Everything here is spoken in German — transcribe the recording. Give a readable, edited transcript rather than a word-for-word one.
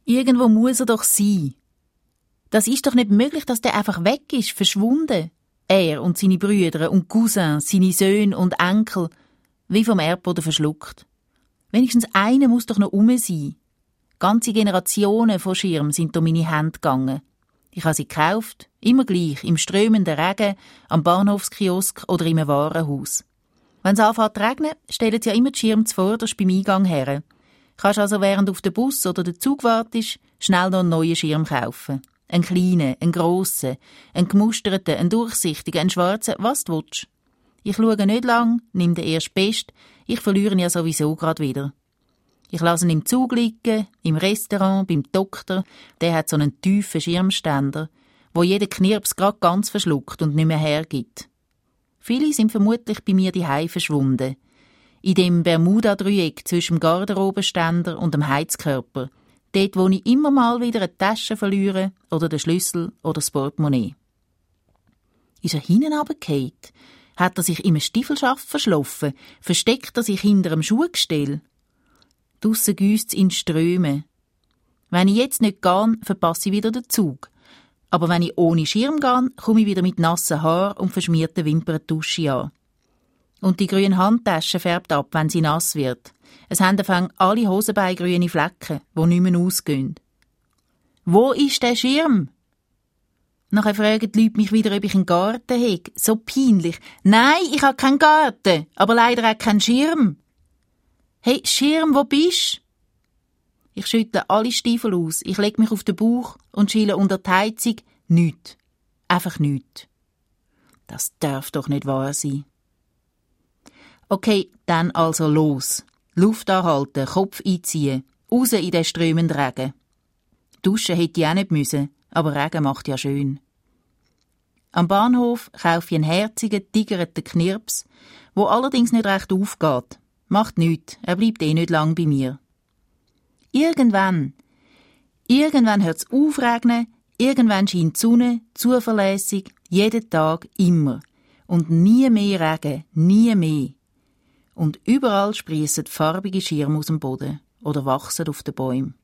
Irgendwo muss er doch sein. Das ist doch nicht möglich, dass der einfach weg ist, verschwunden. Er und seine Brüder und Cousins, seine Söhne und Enkel, wie vom Erdboden verschluckt. Wenigstens einer muss doch noch sein. Ganze Generationen von Schirm sind durch meine Hände gegangen. Ich habe sie gekauft, immer gleich, im strömenden Regen, am Bahnhofskiosk oder im Warenhaus. Wenn es anfängt zu regnen, stellen sie ja immer die Schirme zuvorderst beim Eingang her. Kannst also, während du auf den Bus oder den Zug wartest, schnell noch einen neuen Schirm kaufen. Einen kleinen, einen grossen, einen gemusterten, einen durchsichtigen, einen schwarzen, was du willst. Ich schaue nicht lang, nimm den erst best, ich verliere ihn ja sowieso grad wieder. Ich lasse ihn im Zug liegen, im Restaurant, beim Doktor, der hat so einen tiefen Schirmständer, wo jeder Knirps grad ganz verschluckt und nicht mehr hergibt. Viele sind vermutlich bei mir daheim verschwunden. In dem Bermuda-Dreieck zwischen dem Garderobenständer und dem Heizkörper, dort, wo ich immer mal wieder eine Tasche verliere oder den Schlüssel oder das Portemonnaie. Ist er hinten runtergefallen? Hat er sich im Stiefelschaft verschlafen? Versteckt er sich hinter einem Schuhgestell? Draussen güsst es in Strömen. Wenn ich jetzt nicht gehe, verpasse ich wieder den Zug. Aber wenn ich ohne Schirm gehe, komme ich wieder mit nassen Haaren und verschmierten Wimperntusche an. Und die grüne Handtasche färbt ab, wenn sie nass wird. Es haben anfangen alle Hosenbeine grüne Flecken, die nicht mehr ausgehen. Wo ist der Schirm? Nachher fragen die Leute mich wieder, ob ich einen Garten habe. So peinlich. Nein, ich habe keinen Garten, aber leider auch keinen Schirm. Hey, Schirm, wo bist du? Ich schütte alle Stiefel aus, ich lege mich auf den Bauch und schiele unter die Heizung. Nichts. Einfach nichts. Das darf doch nicht wahr sein. Okay, dann also los. Luft anhalten, Kopf einziehen, raus in den strömenden Regen. Duschen hätte ich auch nicht müssen, aber Regen macht ja schön. Am Bahnhof kaufe ich einen herzigen, tigereten Knirps, wo allerdings nicht recht aufgeht. Macht nichts, er bleibt nicht lang bei mir. Irgendwann hört es aufregnen, irgendwann scheint die Sonne, zuverlässig, jeden Tag, immer. Und nie mehr Regen, nie mehr. Und überall sprießen farbige Schirme aus dem Boden oder wachsen auf den Bäumen.